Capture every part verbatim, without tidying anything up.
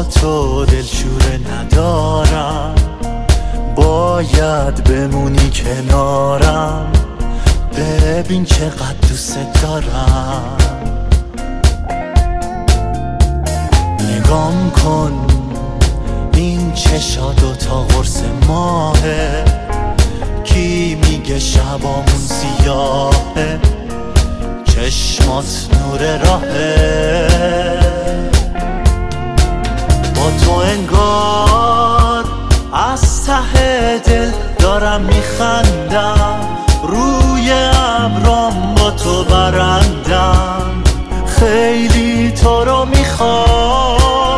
تو دلشوره ندارم، باید بمونی کنارم. ببین چقدر دوست دارم. نگام کن این چشا دوتا قرص ماهه، کی میگه شبامون سیاهه، چشمات نور راهه. با تو انگار از ته دل دارم میخندم، روی ابرام با تو برندم. خیلی تو رو میخوام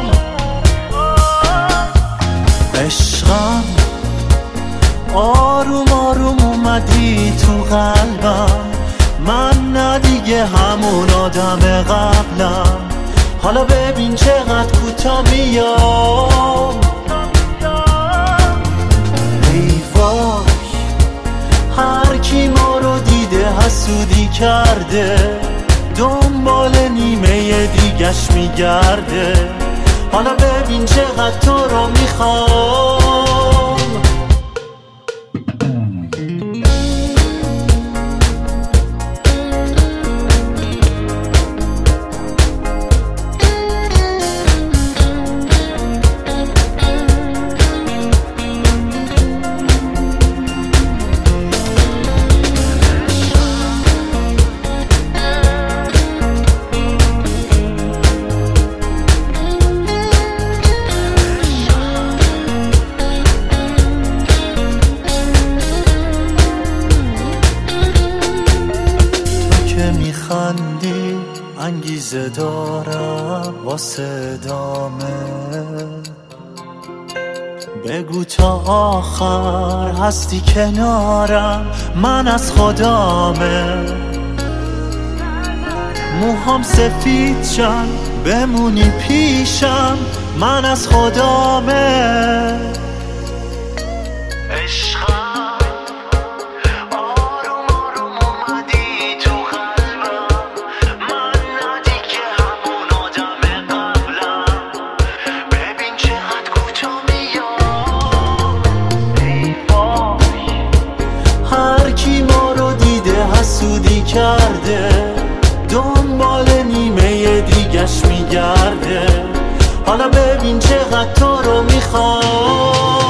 عشقم، آروم آروم اومدی تو قلبم. من نه دیگه همون آدم قبلم، حالا ببین چقدر کوتاه میام. ای وای هر کی ما رو دیده حسودی کرده، دنبال نیمه دیگش میگرده. حالا ببین چقدر تو رو میخوام. میخندی انگیزه دارم واسه ادامه، بگو تا آخر هستی کنارم، من از خدامه. موهام سفید شن بمونی پیشم، من از خدامه. عشقم حسودی کرده، دنبال نیمه دیگش میگرده. حالا ببین چقدر تو رو میخوام.